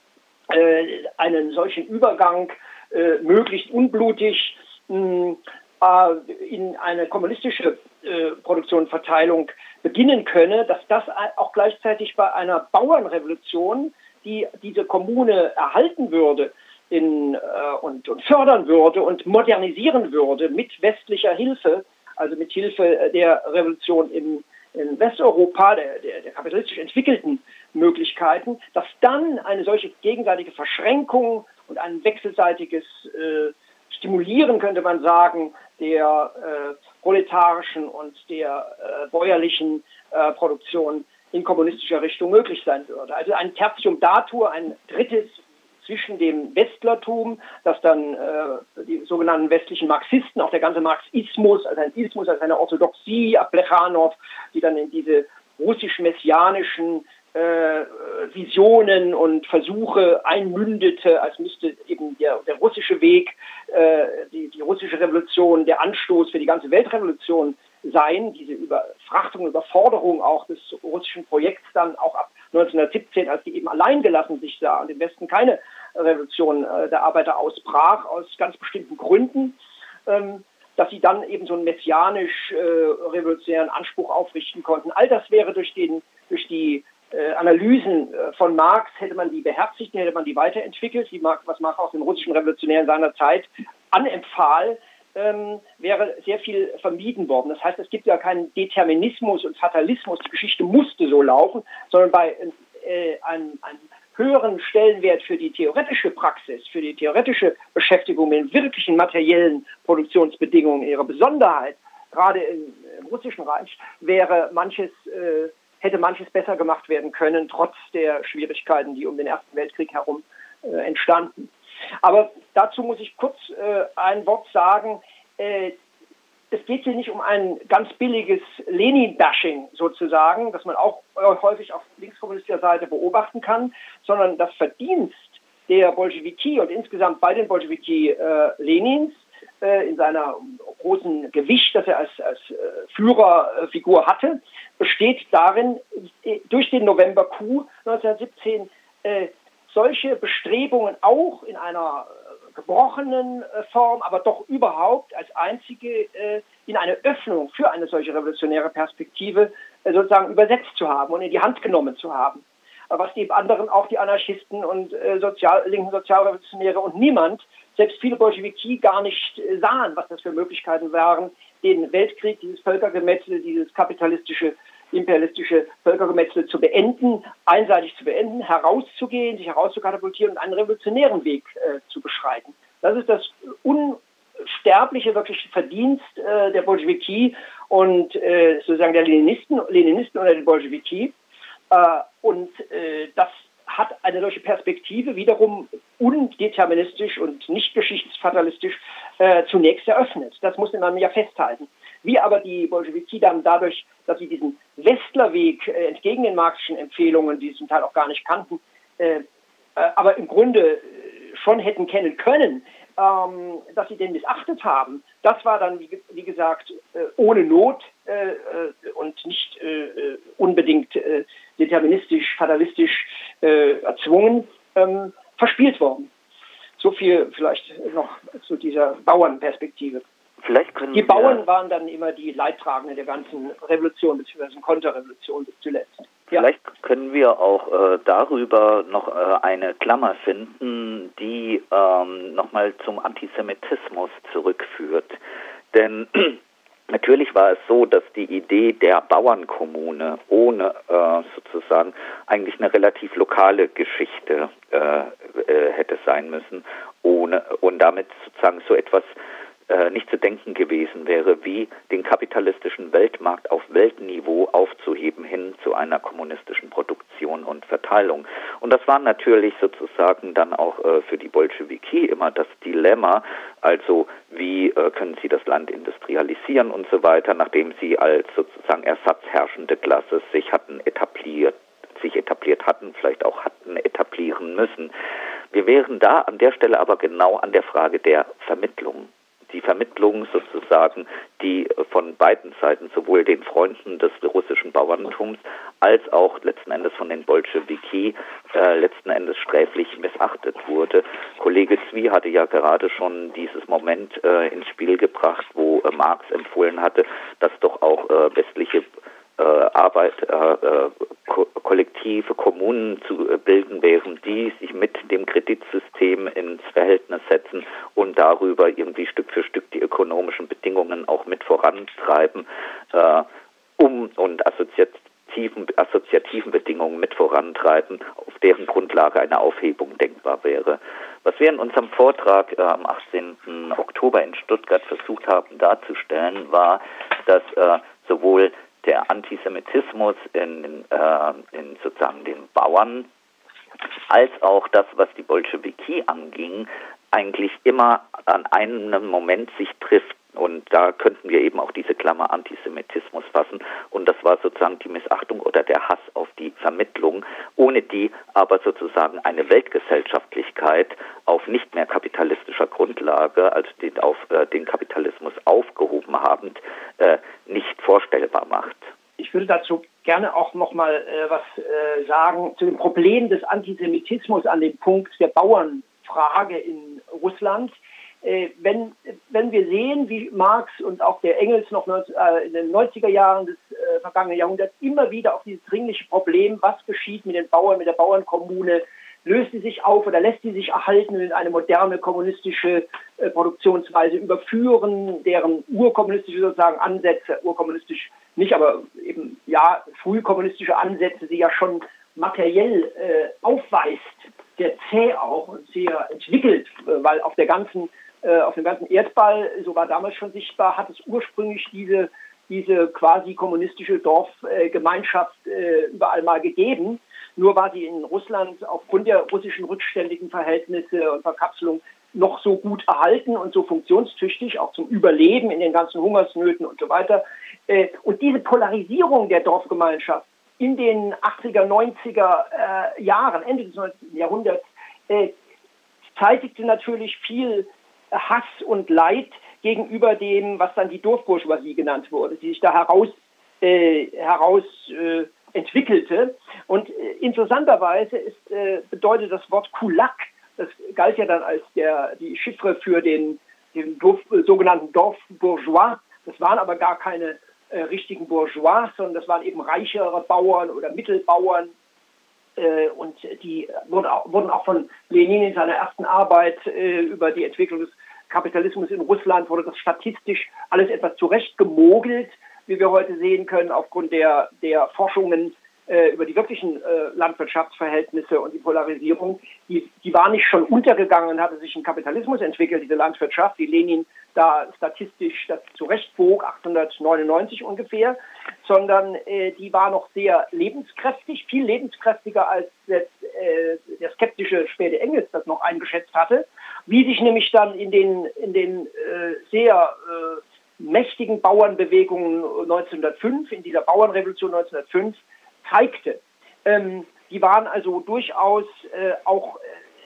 äh, einen solchen Übergang äh, möglichst unblutig mh, äh, in eine kommunistische äh, Produktion und Verteilung beginnen könne, dass das auch gleichzeitig bei einer Bauernrevolution, die diese Kommune erhalten würde, In, äh, und, und fördern würde und modernisieren würde mit westlicher Hilfe, also mit Hilfe der Revolution im, in Westeuropa, der, der, der kapitalistisch entwickelten Möglichkeiten, dass dann eine solche gegenseitige Verschränkung und ein wechselseitiges äh, Stimulieren, könnte man sagen, der äh, proletarischen und der äh, bäuerlichen äh, Produktion in kommunistischer Richtung möglich sein würde. Also ein Tertium datur, ein drittes zwischen dem Westlertum, das dann äh, die sogenannten westlichen Marxisten, auch der ganze Marxismus, also ein Ismus, also eine Orthodoxie ab Plechanow, die dann in diese russisch-messianischen äh, Visionen und Versuche einmündete, als müsste eben der, der russische Weg, äh, die, die russische Revolution der Anstoß für die ganze Weltrevolution sein, diese Überfrachtung, Überforderung auch des russischen Projekts dann auch ab neunzehnhundertsiebzehn, als die eben alleingelassen sich sah und im Westen keine Revolution äh, der Arbeiter ausbrach, aus ganz bestimmten Gründen, ähm, dass sie dann eben so einen messianisch-revolutionären äh, Anspruch aufrichten konnten. All das wäre durch, den, durch die äh, Analysen äh, von Marx, hätte man die beherzigt, hätte man die weiterentwickelt, wie Marx, was Marx auch den russischen Revolutionären seiner Zeit anempfahl, Ähm, wäre sehr viel vermieden worden. Das heißt, es gibt ja keinen Determinismus und Fatalismus, die Geschichte musste so laufen, sondern bei äh, einem, einem höheren Stellenwert für die theoretische Praxis, für die theoretische Beschäftigung mit den wirklichen materiellen Produktionsbedingungen, ihrer Besonderheit, gerade im, im russischen Reich, wäre manches, äh, hätte manches besser gemacht werden können, trotz der Schwierigkeiten, die um den Ersten Weltkrieg herum äh, entstanden. Aber dazu muss ich kurz äh, ein Wort sagen. Äh, es geht hier nicht um ein ganz billiges Lenin-Bashing sozusagen, das man auch äh, häufig auf linkskommunistischer Seite beobachten kann, sondern das Verdienst der Bolschewiki und insgesamt bei den Bolschewiki äh, Lenins äh, in seiner großen Gewicht, das er als, als äh, Führerfigur hatte, besteht darin, äh, durch den November-Coup neunzehnhundertsiebzehn äh, solche Bestrebungen auch in einer äh, gebrochenen äh, Form, aber doch überhaupt als einzige äh, in eine Öffnung für eine solche revolutionäre Perspektive äh, sozusagen übersetzt zu haben und in die Hand genommen zu haben. Aber was die anderen, auch die Anarchisten und äh, Sozial, linken Sozialrevolutionäre und niemand, selbst viele Bolschewiki gar nicht äh, sahen, was das für Möglichkeiten waren, den Weltkrieg, dieses Völkergemetzel, dieses kapitalistische imperialistische Völkergemetzel zu beenden, einseitig zu beenden, herauszugehen, sich herauszukatapultieren und einen revolutionären Weg äh, zu beschreiten. Das ist das unsterbliche, wirklich Verdienst äh, der Bolschewiki und äh, sozusagen der Leninisten, Leninisten oder der Bolschewiki. Äh, und äh, das hat eine solche Perspektive wiederum undeterministisch und nicht geschichtsfatalistisch äh, zunächst eröffnet. Das muss man ja festhalten. Wie aber die Bolschewiki dann dadurch, dass sie diesen Westlerweg äh, entgegen den marxischen Empfehlungen, die sie zum Teil auch gar nicht kannten, äh, äh, aber im Grunde äh, schon hätten kennen können, ähm, dass sie den missachtet haben, das war dann, wie, wie gesagt, äh, ohne Not äh, und nicht äh, unbedingt äh, deterministisch, fatalistisch äh, erzwungen, ähm, verspielt worden. So viel vielleicht noch zu dieser Bauernperspektive. Vielleicht können die Bauern waren dann immer die Leidtragenden der ganzen Revolution bzw. Konterrevolution bis zuletzt. Vielleicht ja. können wir auch äh, darüber noch äh, eine Klammer finden, die ähm, nochmal zum Antisemitismus zurückführt. Denn natürlich war es so, dass die Idee der Bauernkommune ohne äh, sozusagen eigentlich eine relativ lokale Geschichte äh, äh, hätte sein müssen, ohne und damit sozusagen so etwas äh, nicht zu denken gewesen wäre, wie den kapitalistischen Weltmarkt auf Weltniveau aufzuheben hin zu einer kommunistischen Produktion und Verteilung. Und das war natürlich sozusagen dann auch äh, für die Bolschewiki immer das Dilemma, also wie äh, können sie das Land industrialisieren und so weiter, nachdem sie als sozusagen ersatzherrschende Klasse sich hatten etabliert, sich etabliert hatten, vielleicht auch hatten etablieren müssen. Wir wären da an der Stelle aber genau an der Frage der Vermittlung. Die Vermittlung sozusagen, die von beiden Seiten, sowohl den Freunden des russischen Bauerntums als auch letzten Endes von den Bolschewiki äh, letzten Endes sträflich missachtet wurde. Kollege Zwie hatte ja gerade schon dieses Moment äh, ins Spiel gebracht, wo äh, Marx empfohlen hatte, dass doch auch äh, westliche äh, Arbeit, äh, ko- kollektive Kommunen zu äh, bilden wären, die sich mit dem Kreditsystem ins Verhältnis setzen und darüber irgendwie Stück für Stück die ökonomischen Bedingungen auch mit vorantreiben, äh, um und assoziativen, assoziativen Bedingungen mit vorantreiben, auf deren Grundlage eine Aufhebung denkbar wäre. Was wir in unserem Vortrag äh, am achtzehnten Oktober in Stuttgart versucht haben darzustellen, war, dass äh, sowohl der Antisemitismus in, äh, in sozusagen den Bauern als auch das, was die Bolschewiki anging, eigentlich immer an einem Moment sich trifft. Und da könnten wir eben auch diese Klammer Antisemitismus fassen. Und das war sozusagen die Missachtung oder der Hass auf die Vermittlung, ohne die aber sozusagen eine Weltgesellschaftlichkeit auf nicht mehr kapitalistischer Grundlage, also den, auf äh, den Kapitalismus aufgehoben habend, äh, nicht vorstellbar macht. Ich würde dazu gerne auch noch mal äh, was äh, sagen zu dem Problem des Antisemitismus an dem Punkt der Bauernfrage in Russland. Äh, wenn, wenn wir sehen, wie Marx und auch der Engels noch in den neunziger Jahren des äh, vergangenen Jahrhunderts immer wieder auf dieses dringliche Problem, was geschieht mit den Bauern, mit der Bauernkommune, löst sie sich auf oder lässt sie sich erhalten und in eine moderne kommunistische äh, Produktionsweise überführen, deren urkommunistische sozusagen Ansätze, urkommunistisch nicht, aber eben ja frühkommunistische Ansätze, sie ja schon materiell äh, aufweist, sehr zäh auch und sehr entwickelt, äh, weil auf der ganzen äh, auf dem ganzen Erdball, so war damals schon sichtbar, hat es ursprünglich diese diese quasi kommunistische Dorfgemeinschaft äh, überall mal gegeben. Nur war sie in Russland aufgrund der russischen rückständigen Verhältnisse und Verkapselung noch so gut erhalten und so funktionstüchtig, auch zum Überleben in den ganzen Hungersnöten und so weiter. Äh, und diese Polarisierung der Dorfgemeinschaft in den achtziger, neunziger äh, Jahren, Ende des neunzehnten Jahrhunderts, äh, zeitigte natürlich viel Hass und Leid gegenüber dem, was dann die Dorfbourgeoisie genannt wurde, die sich da heraus, äh, heraus äh, entwickelte. Und äh, interessanterweise ist, äh, bedeutet das Wort Kulak, das galt ja dann als der, die Chiffre für den, den Dorf, äh, sogenannten Dorfbourgeois. Das waren aber gar keine äh, richtigen Bourgeois, sondern das waren eben reichere Bauern oder Mittelbauern. Äh, und die wurden auch, wurden auch von Lenin in seiner ersten Arbeit äh, über die Entwicklung des Kapitalismus in Russland, wurde das statistisch alles etwas zurechtgemogelt, wie wir heute sehen können, aufgrund der, der Forschungen äh, über die wirklichen äh, Landwirtschaftsverhältnisse und die Polarisierung. Die, die war nicht schon untergegangen, hatte sich ein Kapitalismus entwickelt, diese Landwirtschaft, die Lenin da statistisch das zurechtbog, achtzehnhundertneunundneunzig ungefähr, sondern äh, die war noch sehr lebenskräftig, viel lebenskräftiger als das, äh, der skeptische späte Engels das noch eingeschätzt hatte, wie sich nämlich dann in den, in den äh, sehr äh, mächtigen Bauernbewegungen neunzehnhundertfünf, in dieser Bauernrevolution neunzehnhundertfünf zeigte. Ähm, die waren also durchaus äh, auch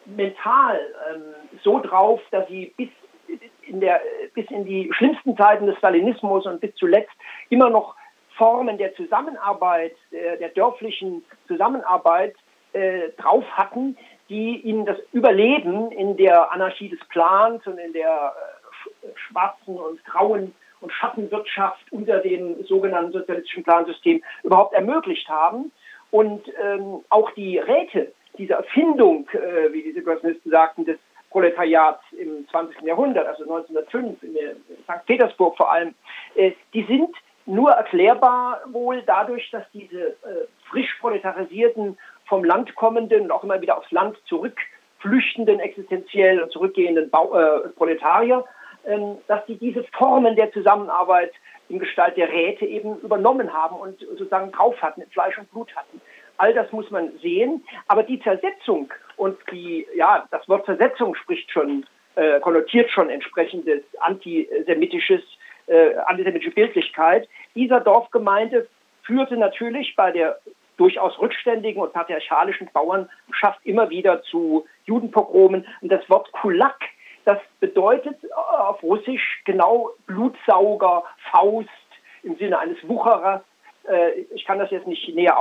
mental ähm, so drauf, dass sie bis in, der, bis in die schlimmsten Zeiten des Stalinismus und bis zuletzt immer noch Formen der Zusammenarbeit, der, der dörflichen Zusammenarbeit äh, drauf hatten, die ihnen das Überleben in der Anarchie des Plans und in der äh, schwarzen und grauen und Schattenwirtschaft unter dem sogenannten sozialistischen Plansystem überhaupt ermöglicht haben. Und ähm, auch die Räte dieser Erfindung, äh, wie diese Grossnisten sagten, des Proletariats im zwanzigsten Jahrhundert, also neunzehnhundertfünf in, der, in Sankt Petersburg vor allem, äh, die sind nur erklärbar wohl dadurch, dass diese äh, frisch proletarisierten, vom Land kommenden und auch immer wieder aufs Land zurückflüchtenden, existenziell und zurückgehenden Bau, äh, Proletarier, äh, dass die diese Formen der Zusammenarbeit in Gestalt der Räte eben übernommen haben und sozusagen drauf hatten, in Fleisch und Blut hatten. All das muss man sehen, aber die Zersetzung und die, ja, das Wort Zersetzung spricht schon, äh, konnotiert schon entsprechendes antisemitisches, äh, antisemitische Bildlichkeit dieser Dorfgemeinde führte natürlich bei der durchaus rückständigen und patriarchalischen Bauernschaft immer wieder zu Judenpogromen. Und das Wort Kulak, das bedeutet auf Russisch genau Blutsauger, Faust im Sinne eines Wucherers. Äh, ich kann das jetzt nicht näher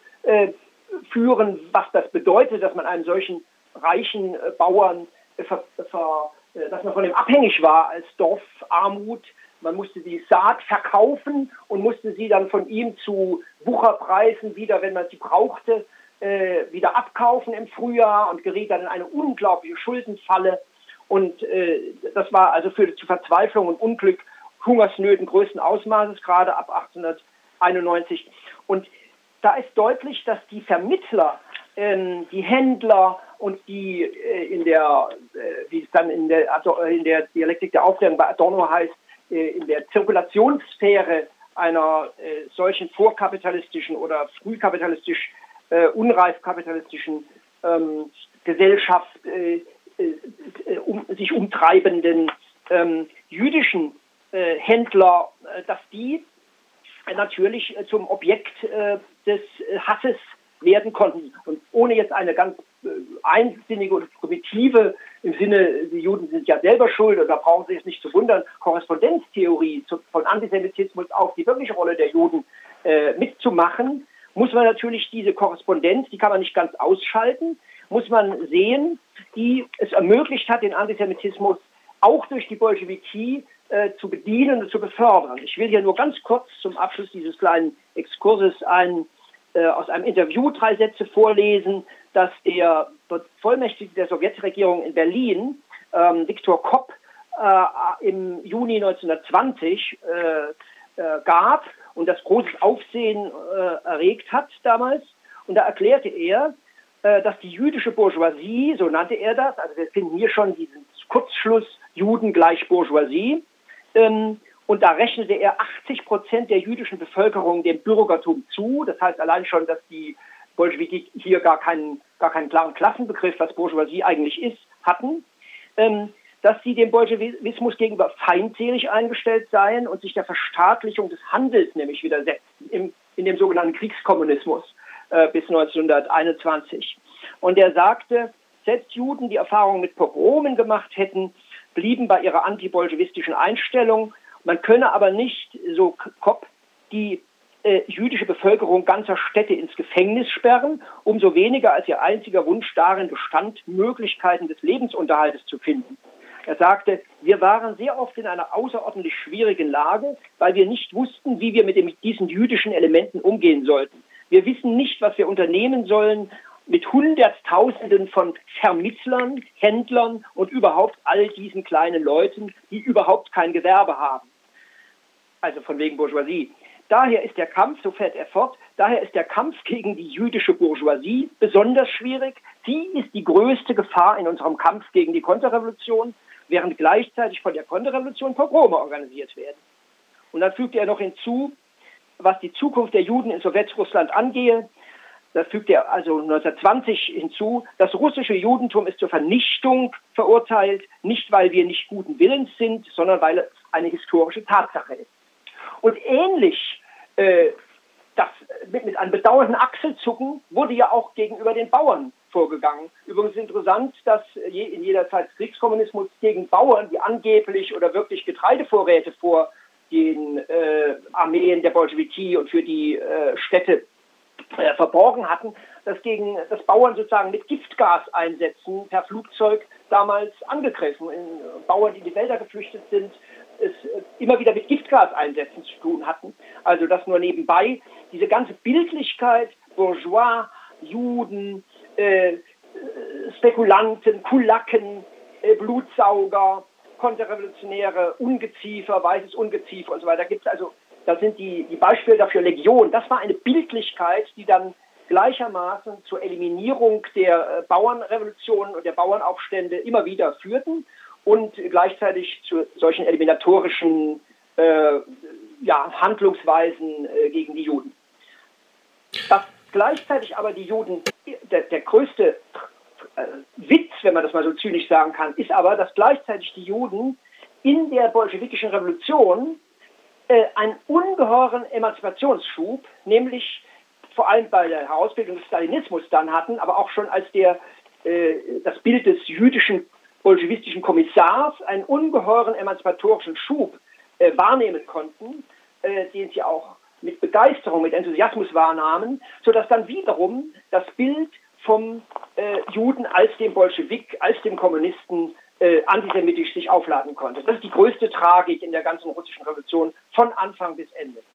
ausführen, was das bedeutet, dass man einem solchen reichen äh, Bauern, äh, ver, ver, äh, dass man von ihm abhängig war als Dorfarmut. Man musste die Saat verkaufen und musste sie dann von ihm zu Wucherpreisen wieder, wenn man sie brauchte, äh, wieder abkaufen im Frühjahr und geriet dann in eine unglaubliche Schuldenfalle. Und äh, das war also führte zu Verzweiflung und Unglück, Hungersnöten größten Ausmaßes, gerade ab achtzehnhunderteinundneunzig. Und da ist deutlich, dass die Vermittler, ähm, die Händler und die äh, in der, äh, wie es dann in der, in der Dialektik der Aufklärung bei Adorno heißt, äh, in der Zirkulationssphäre einer äh, solchen vorkapitalistischen oder frühkapitalistisch, äh, unreif kapitalistischen ähm, Gesellschaft äh, äh, um, sich umtreibenden ähm, jüdischen äh, Händler, äh, dass die natürlich äh, zum Objekt äh, des äh, Hasses werden konnten. Und ohne jetzt eine ganz äh, einsinnige und primitive, im Sinne, die Juden sind ja selber schuld, und da brauchen Sie sich nicht zu wundern, Korrespondenztheorie zu, von Antisemitismus auf die wirkliche Rolle der Juden äh, mitzumachen, muss man natürlich diese Korrespondenz, die kann man nicht ganz ausschalten, muss man sehen, die es ermöglicht hat, den Antisemitismus auch durch die Bolschewiki äh, zu bedienen und zu befördern. Ich will hier nur ganz kurz zum Abschluss dieses kleinen Exkurses ein, äh, aus einem Interview drei Sätze vorlesen, dass der Bevollmächtigte der Sowjetregierung in Berlin, ähm, Viktor Kopp, äh, im Juni neunzehnhundertzwanzig äh, äh, gab und das großes Aufsehen äh, erregt hat damals. Und da erklärte er, äh, dass die jüdische Bourgeoisie, so nannte er das, also wir finden hier schon diesen Kurzschluss Juden gleich Bourgeoisie, ähm, und da rechnete er achtzig Prozent der jüdischen Bevölkerung dem Bürgertum zu. Das heißt allein schon, dass die Bolschewiki hier gar keinen, gar keinen klaren Klassenbegriff, was Bourgeoisie eigentlich ist, hatten. Ähm, dass sie dem Bolschewismus gegenüber feindselig eingestellt seien und sich der Verstaatlichung des Handels nämlich widersetzten, im, in dem sogenannten Kriegskommunismus äh, bis neunzehnhunderteinundzwanzig. Und er sagte, selbst Juden, die Erfahrungen mit Pogromen gemacht hätten, blieben bei ihrer antibolschewistischen Einstellung. Man könne aber nicht, so Kopp, die äh, jüdische Bevölkerung ganzer Städte ins Gefängnis sperren, umso weniger als ihr einziger Wunsch darin bestand, Möglichkeiten des Lebensunterhaltes zu finden. Er sagte, wir waren sehr oft in einer außerordentlich schwierigen Lage, weil wir nicht wussten, wie wir mit, dem, mit diesen jüdischen Elementen umgehen sollten. Wir wissen nicht, was wir unternehmen sollen mit Hunderttausenden von Vermittlern, Händlern und überhaupt all diesen kleinen Leuten, die überhaupt kein Gewerbe haben. Also von wegen Bourgeoisie. Daher ist der Kampf, so fährt er fort, daher ist der Kampf gegen die jüdische Bourgeoisie besonders schwierig. Sie ist die größte Gefahr in unserem Kampf gegen die Konterrevolution, während gleichzeitig von der Konterrevolution Pogrome organisiert werden. Und dann fügte er noch hinzu, was die Zukunft der Juden in Sowjetrussland angehe, da fügte er also neunzehnhundertzwanzig hinzu, das russische Judentum ist zur Vernichtung verurteilt, nicht weil wir nicht guten Willens sind, sondern weil es eine historische Tatsache ist. Und ähnlich, äh, das mit, mit einem bedauernden Achselzucken wurde ja auch gegenüber den Bauern vorgegangen. Übrigens interessant, dass in jeder Zeit des Kriegskommunismus gegen Bauern, die angeblich oder wirklich Getreidevorräte vor den äh, Armeen der Bolschewiki und für die äh, Städte äh, verborgen hatten, dass gegen das Bauern sozusagen mit Giftgaseinsätzen per Flugzeug damals angegriffen. In, Bauern, die in die Wälder geflüchtet sind, es immer wieder mit Giftgaseinsätzen zu tun hatten. Also das nur nebenbei. Diese ganze Bildlichkeit, Bourgeois, Juden, äh, Spekulanten, Kulaken, äh, Blutsauger, Konterrevolutionäre, Ungeziefer, weißes Ungeziefer und so weiter. Gibt's also, da sind die, die Beispiele dafür Legion. Das war eine Bildlichkeit, die dann gleichermaßen zur Eliminierung der äh, Bauernrevolutionen und der Bauernaufstände immer wieder führten und gleichzeitig zu solchen eliminatorischen äh, ja, Handlungsweisen äh, gegen die Juden. Dass gleichzeitig aber die Juden, der, der größte äh, Witz, wenn man das mal so zynisch sagen kann, ist aber, dass gleichzeitig die Juden in der bolschewikischen Revolution äh, einen ungeheuren Emanzipationsschub, nämlich vor allem bei der Herausbildung des Stalinismus dann hatten, aber auch schon als der äh, das Bild des jüdischen bolschewistischen Kommissars einen ungeheuren emanzipatorischen Schub äh, wahrnehmen konnten, äh, den sie auch mit Begeisterung, mit Enthusiasmus wahrnahmen, sodass dann wiederum das Bild vom äh, Juden als dem Bolschewik, als dem Kommunisten äh, antisemitisch sich aufladen konnte. Das ist die größte Tragik in der ganzen russischen Revolution von Anfang bis Ende.